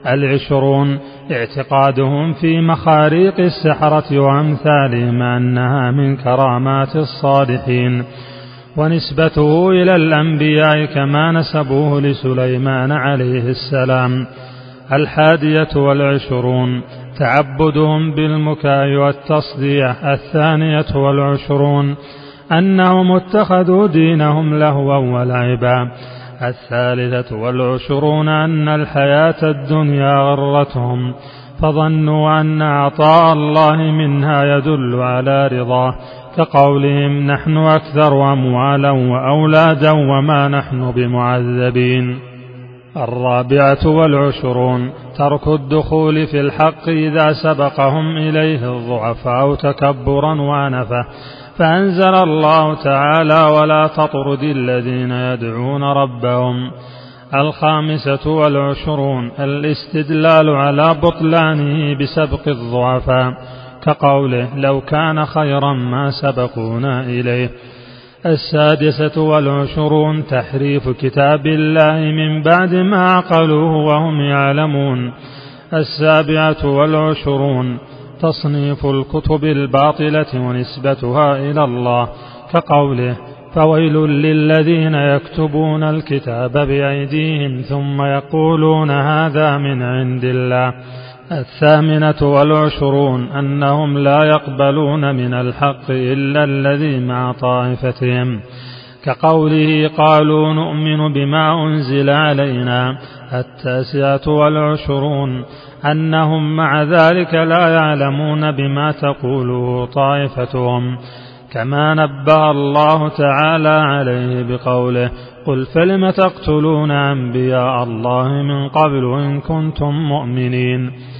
20 اعتقادهم في مخاريق السحرة وأمثالهم أنها من كرامات الصالحين، ونسبته إلى الأنبياء كما نسبوه لسليمان عليه السلام. 21 تعبدهم بالمكاء والتصديع. 22 أنهم اتخذوا دينهم لهوا ولعبا. 23 أن الحياة الدنيا غرتهم فظنوا أن عطاء الله منها يدل على رضاه، كقولهم نحن أكثر أموالا وأولادا وما نحن بمعذبين. 24 ترك الدخول في الحق إذا سبقهم إليه الضعفاء تكبرا وأنفة، فأنزل الله تعالى ولا تطرد الذين يدعون ربهم. 25 الاستدلال على بطلانه بسبق الضعفاء، كقوله لو كان خيرا ما سبقونا إليه. 26 تحريف كتاب الله من بعد ما عقلوه وهم يعلمون. 27 تصنيف الكتب الباطلة ونسبتها إلى الله، كقوله فويل للذين يكتبون الكتاب بأيديهم ثم يقولون هذا من عند الله. 28 أنهم لا يقبلون من الحق إلا الذي مع طائفتهم، كقوله قالوا نؤمن بما أنزل علينا. 29 أنهم مع ذلك لا يعلمون بما تقوله طائفتهم، كما نبه الله تعالى عليه بقوله قل فلم تقتلون أنبياء الله من قبل إن كنتم مؤمنين.